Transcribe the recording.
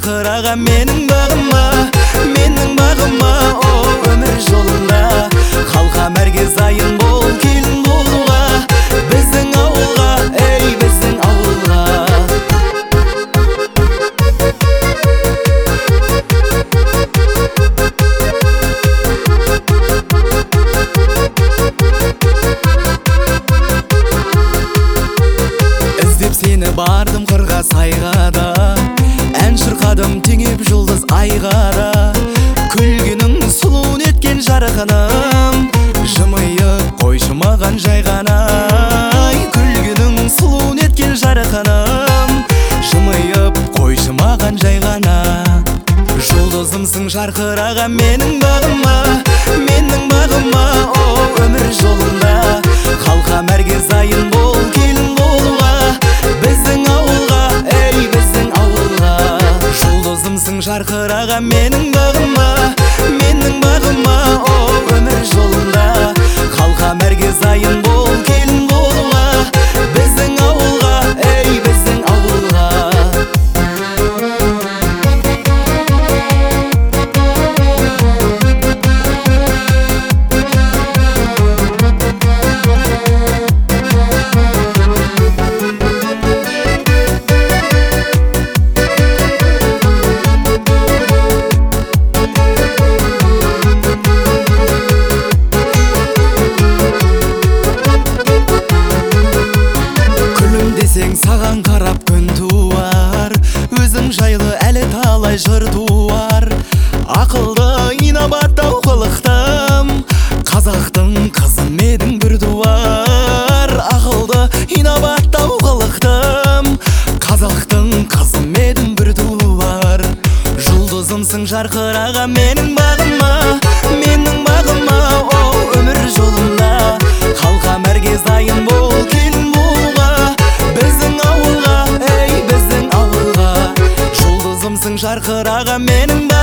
жарқыраған менің бағыма, о өмір жолында қалқам әркез айын бол, келін болуға, біздің ауылға, ей біздің ауылға. Іздеп сені бардым қырға сайға да, ән шырқадым теңеп жұлдыз айға да. Күлгінің сұлуын еткен жарқыным, жымиып қойшы маған жай ғана. Күлгінің сұлуын еткен жарқыным, жымиып қойшы маған жай ғана. Жұлдызымсың жарқыраған менің бағыма, о өмір жолында қалқам әркез айын бол, келін болуға, біздің ауылға, ей біздің ауылға. Жұлдызымсың жарқыраған менің бағыма, о өмір жолында қалқам әркез айын бол, келін болуға, біздің ауылға, ей біздің ауылға. Саған қарап күн туар, өзің жайлы әлі талай жыр туар. Ақылды инабаттау қылықтым, қазақтың қызын едің бір туар. Ақылды инабаттау қылықтым, қазақтың қызын едің бір туар. Жұлдызымсың жарқыраған менің бағыма, о өмір жолында қалқам әркез айын бол, келін болуға, біздің ауылға, ей біздің ауылға. Жұлдызымсың жарқыраған менің